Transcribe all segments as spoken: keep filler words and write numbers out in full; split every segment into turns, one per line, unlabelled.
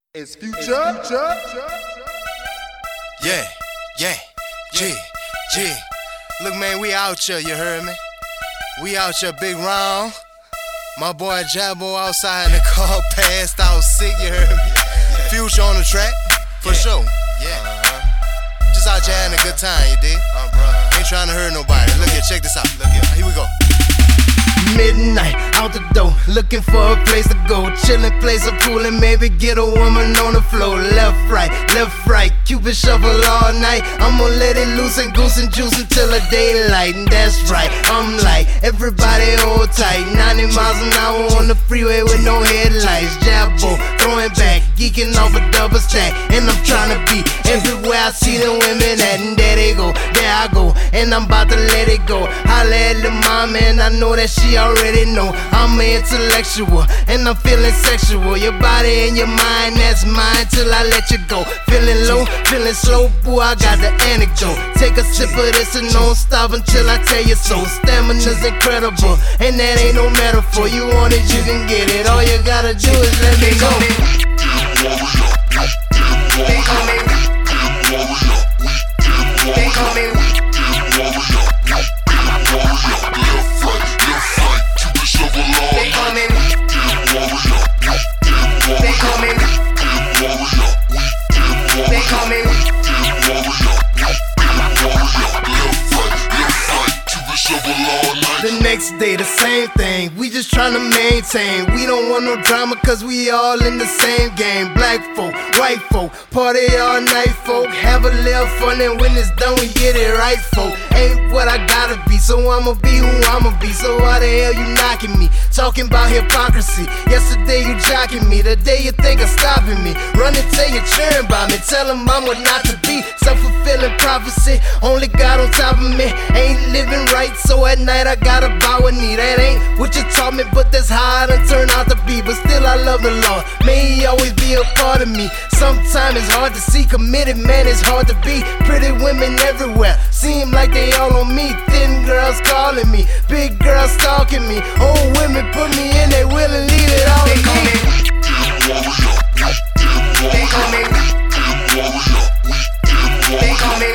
It's future.
Yeah, yeah, yeah, yeah. Look, man, we out here, you heard me? We out here, big round. My boy Jabbo outside in the car, passed out sick, you heard me? Future on the track, for
Yeah.
sure.
Yeah.
Uh-huh. Just out here having a good time, you dig?
Uh, bruh.
Ain't trying to hurt nobody. Look here, check this out.
Look here.
Here we go.
Midnight, out the door, looking for a place to go. Chillin', play some pool and maybe get a woman on the floor. Left, right, left, right, Cupid shuffle all night. I'ma let it loose and goose and juice until the daylight. And that's right, I'm like, everybody hold tight. ninety miles an hour on the freeway with no headlights. Jabbo, throwing back, geeking off a double stack. And I'm tryna be everywhere I see the women at. And there they go, there I go, and I'm about to let it go. Holla at the mom and I know that she already know I'm an intellectual and I'm feeling sexual. Your body and your mind, that's mine till I let you go. Feeling low, feeling slow, boo, I got the anecdote. Take a sip of this and don't stop until I tell you so. Stamina's incredible and that ain't no metaphor. You want it, you can get it. All you gotta do is let me go. They call me, they call me, they call me, they call me, they call me. The next day, the same thing. We just tryna maintain. We don't want no drama, cause we all in the same game. Black folk, white folk, party all night, folk. Have a little fun, and when it's done, we get it right, folk. Ain't what I gotta be, so I'ma be who I'ma be. So why the hell you knocking me? Talking about hypocrisy. Yesterday you jocking me, today you think of stopping me. Run and tell you cheering by me, tell them I'm what not to be. Self-fulfilling prophecy, only God on top of me. Ain't living right, so at night I gotta bow a knee. That ain't what you taught me, but that's how I done turned out to be. But still I love the Lord, may He always be a part of me. Sometimes it's hard to see, committed man it's hard to be. Pretty women everywhere, seem like they all on me. Thin girls calling me, big girls stalking me. Old women put me in, they willing leave it all They
call
me.
They call me,
They call me.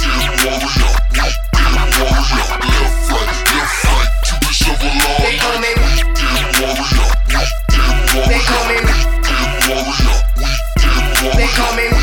they call me, they call me, they call me.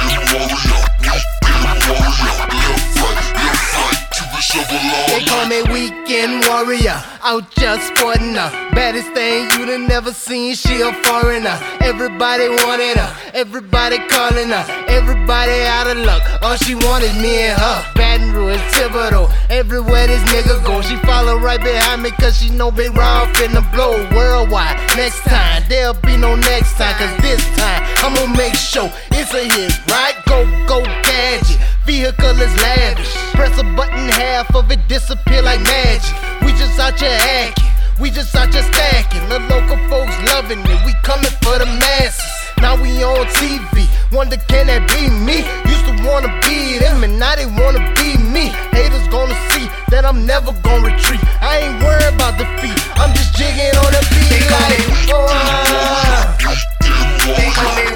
They call me weekend warrior, out just sporting her. Baddest thing you done never seen, she a foreigner. Everybody wanted her, everybody calling her. Everybody out of luck, all she wanted me and her. Baton Rouge, Thibodeau, everywhere this nigga go. She follow right behind me cause she know Big Ron finna blow worldwide. Next time, there'll be no next time, cause this time I'ma make sure it's a hit, right? Go, go, gadget, vehicle is lavish. Press a button, half of it disappear like magic. We just out here hacking, we just out here stacking. The local folks loving it, we coming for the masses. Now we on T V, wonder can that be me? Used to wanna be them and now they wanna be me. Haters gonna see that I'm never gonna retreat. I ain't worried about defeat, I'm just jigging on the beat.
They call
like,
me.
oh, ah.
They call me,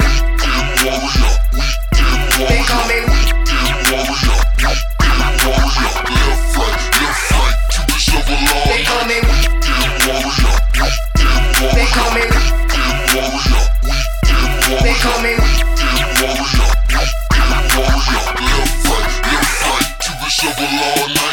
they call me, they call me, they call me, they call me.
Shovel all night.